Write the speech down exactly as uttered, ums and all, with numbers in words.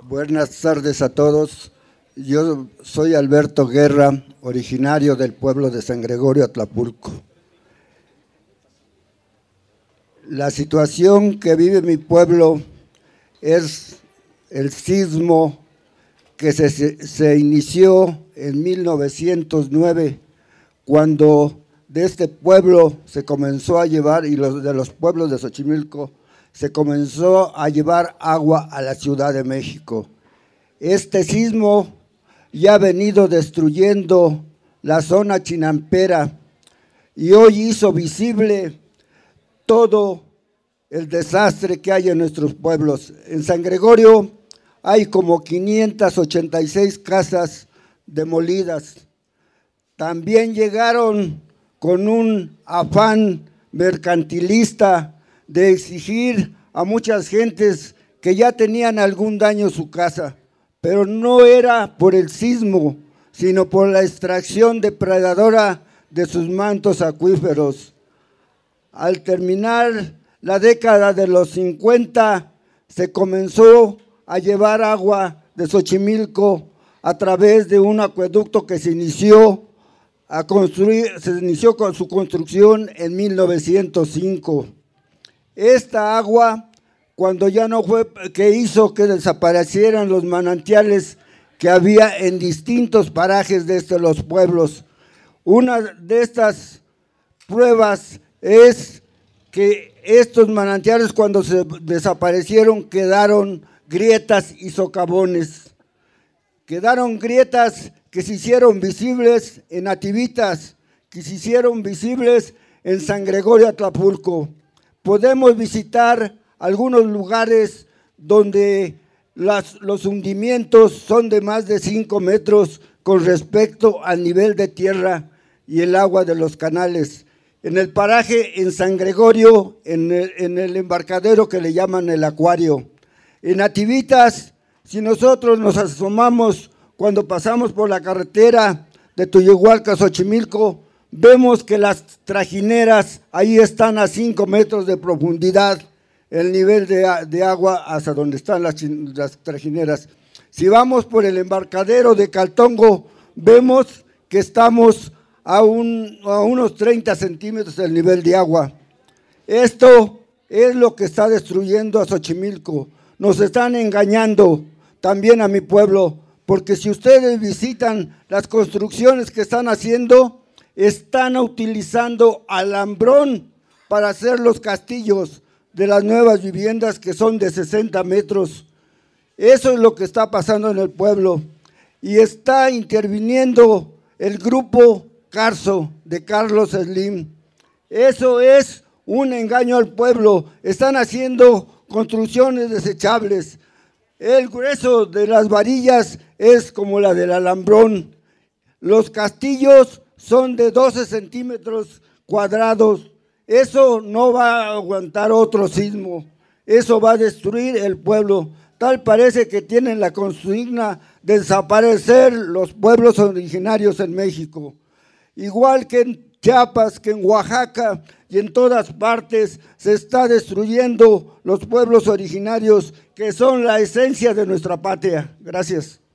Buenas tardes a todos. Yo soy Alberto Guerra, originario del pueblo de San Gregorio Atlapulco. La situación que vive mi pueblo es el sismo que se, se inició en mil novecientos nueve, cuando de este pueblo se comenzó a llevar, y los, de los pueblos de Xochimilco, se comenzó a llevar agua a la Ciudad de México. Este sismo ya ha venido destruyendo la zona chinampera y hoy hizo visible todo el desastre que hay en nuestros pueblos. En San Gregorio hay como quinientas ochenta y seis casas demolidas. También llegaron con un afán mercantilista de exigir a muchas gentes que ya tenían algún daño en su casa, pero no era por el sismo, sino por la extracción depredadora de sus mantos acuíferos. Al terminar la década de los cincuenta, se comenzó a llevar agua de Xochimilco a través de un acueducto que se inició a construir, se inició con su construcción en mil novecientos cinco. Esta agua, cuando ya no fue, que hizo que desaparecieran los manantiales que había en distintos parajes de estos los pueblos. Una de estas pruebas es que estos manantiales, cuando se desaparecieron, quedaron grietas y socavones. Quedaron grietas que se hicieron visibles en Nativitas, que se hicieron visibles en San Gregorio Atlapulco. Podemos visitar algunos lugares donde las, los hundimientos son de más de cinco metros con respecto al nivel de tierra y el agua de los canales. En el paraje en San Gregorio, en el, en el embarcadero que le llaman el acuario. En Nativitas, si nosotros nos asomamos cuando pasamos por la carretera de Tuyehualca a Xochimilco, vemos que las trajineras ahí están a cinco metros de profundidad, el nivel de, de agua hasta donde están las, las trajineras. Si vamos por el embarcadero de Caltongo, vemos que estamos a, un, a unos treinta centímetros del nivel de agua. Esto es lo que está destruyendo a Xochimilco. Nos están engañando también a mi pueblo, porque si ustedes visitan las construcciones que están haciendo, están utilizando alambrón para hacer los castillos de las nuevas viviendas que son de sesenta metros. Eso es lo que está pasando en el pueblo. Y está interviniendo el grupo Carso de Carlos Slim. Eso es un engaño al pueblo. Están haciendo construcciones desechables. El grueso de las varillas es como la del alambrón. Los castillos son de doce centímetros cuadrados. Eso no va a aguantar otro sismo. Eso va a destruir el pueblo. Tal parece que tienen la consigna de desaparecer los pueblos originarios en México. Igual que en Chiapas, que en Oaxaca y en todas partes se está destruyendo los pueblos originarios que son la esencia de nuestra patria. Gracias.